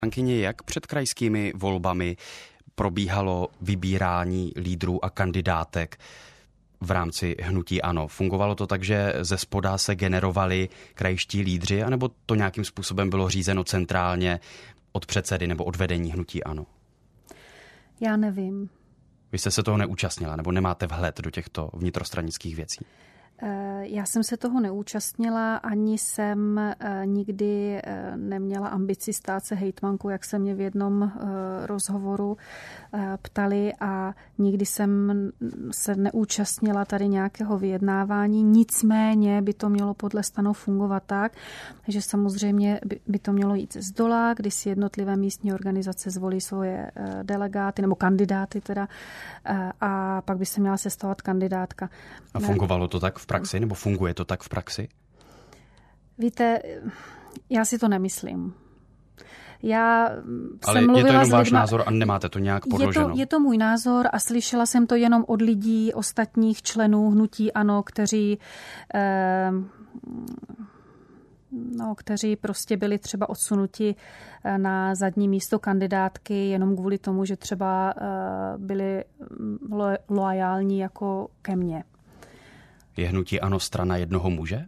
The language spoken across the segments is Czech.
Poslankyně, jak před krajskými volbami probíhalo vybírání lídrů a kandidátek v rámci hnutí ANO? Fungovalo to tak, že ze spoda se generovali krajští lídři, anebo to nějakým způsobem bylo řízeno centrálně od předsedy nebo od vedení hnutí ANO? Já nevím. Vy jste se toho neúčastnila, nebo nemáte vhled do těchto vnitrostranických věcí? Já jsem se toho neúčastnila, ani jsem nikdy neměla ambici stát se hejtmankou, jak se mě v jednom rozhovoru ptali, a nikdy jsem se neúčastnila tady nějakého vyjednávání. Nicméně by to mělo podle STANu fungovat tak, že samozřejmě by to mělo jít z dola, kdy si jednotlivé místní organizace zvolí svoje delegáty nebo kandidáty teda, a pak by se měla sestavovat kandidátka. A fungovalo to tak v praxi, nebo funguje to tak v praxi? Víte, já si to nemyslím. Ale je to jenom váš názor a nemáte to nějak podloženo? Je to můj názor a slyšela jsem to jenom od lidí, ostatních členů hnutí ANO, kteří prostě byli třeba odsunuti na zadní místo kandidátky jenom kvůli tomu, že třeba byli loajální jako ke mně. Je hnutí ANO strana jednoho muže?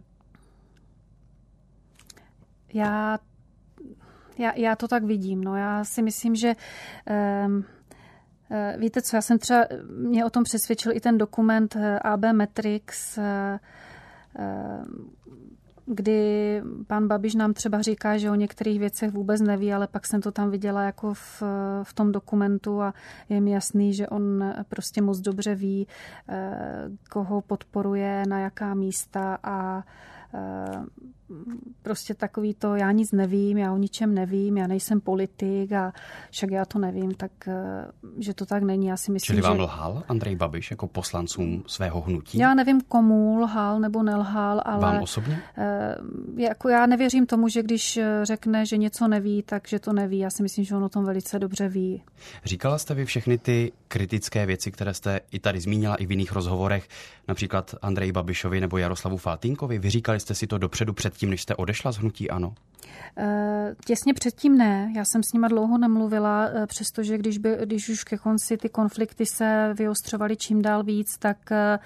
Já to tak vidím. No, já si myslím, že víte co, mě o tom přesvědčil i ten dokument AB Matrix, kdy pan Babiš nám třeba říká, že o některých věcech vůbec neví, ale pak jsem to tam viděla jako v tom dokumentu a je mi jasný, že on prostě moc dobře ví, koho podporuje, na jaká místa, a prostě takový to, já nic nevím, já o ničem nevím, já nejsem politik a však já to nevím, tak že to tak není. Já si myslím, Čili vám lhal Andrej Babiš jako poslancům svého hnutí? Já nevím, komu lhal nebo nelhal, ale vám osobně? Jako já nevěřím tomu, že když řekne, že něco neví, tak že to neví. Já si myslím, že on o tom velice dobře ví. Říkala jste vy všechny ty kritické věci, které jste i tady zmínila, i v jiných rozhovorech, například Andreji Babišovi nebo Jaroslavu Faltýnkovi? Vyříkali jste si to dopředu předtím, než jste odešla z hnutí ANO? Těsně předtím ne. Já jsem s nima dlouho nemluvila, přestože když už ke konci ty konflikty se vyostřovaly čím dál víc, tak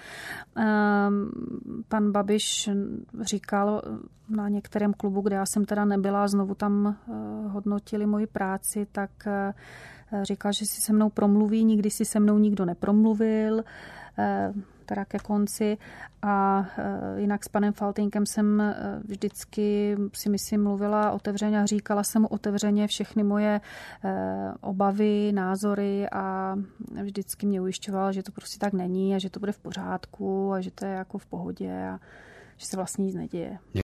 pan Babiš říkal na některém klubu, kde já jsem teda nebyla, znovu tam hodnotili moji práci, tak říkal, že si se mnou promluví, nikdy si se mnou nikdo nepromluvil, teda ke konci. A jinak s panem Faltýnkem jsem vždycky, si myslím, mluvila otevřeně a říkala jsem mu otevřeně všechny moje obavy, názory, a vždycky mě ujišťoval, že to prostě tak není a že to bude v pořádku a že to je jako v pohodě a že se vlastně nic neděje.